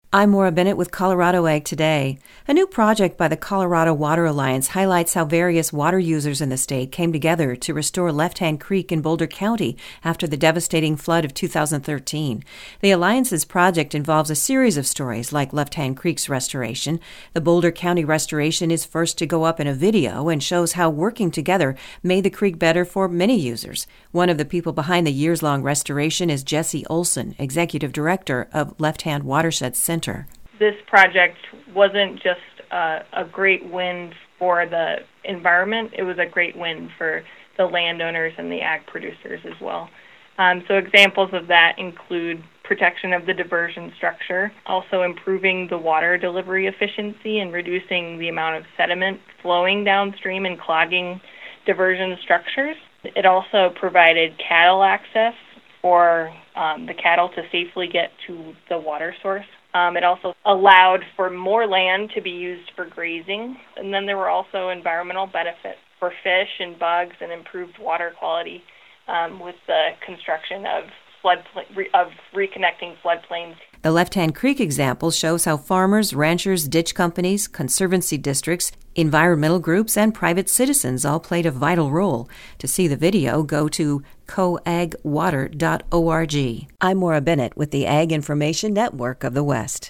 I'm Maura Bennett with Colorado Ag Today. A new project by the Colorado Water Alliance highlights how various water users in the state came together to restore Left Hand Creek in Boulder County after the devastating flood of 2013. The Alliance's project involves a series of stories like Left Hand Creek's restoration. The Boulder County restoration is first to go up in a video and shows how working together made the creek better for many users. One of the people behind the years-long restoration is Jesse Olson, Executive Director of Left Hand Watershed Center. This project wasn't just a great win for the environment, it was a great win for the landowners and the ag producers as well. So examples of that include protection of the diversion structure, also improving the water delivery efficiency and reducing the amount of sediment flowing downstream and clogging diversion structures. It also provided cattle access for the cattle to safely get to the water source. It also allowed for more land to be used for grazing. And then there were also environmental benefits for fish and bugs and improved water quality with the construction of reconnecting floodplains. The Left Hand Creek example shows how farmers, ranchers, ditch companies, conservancy districts, environmental groups, and private citizens all played a vital role. To see the video, go to coagwater.org. I'm Maura Bennett with the Ag Information Network of the West.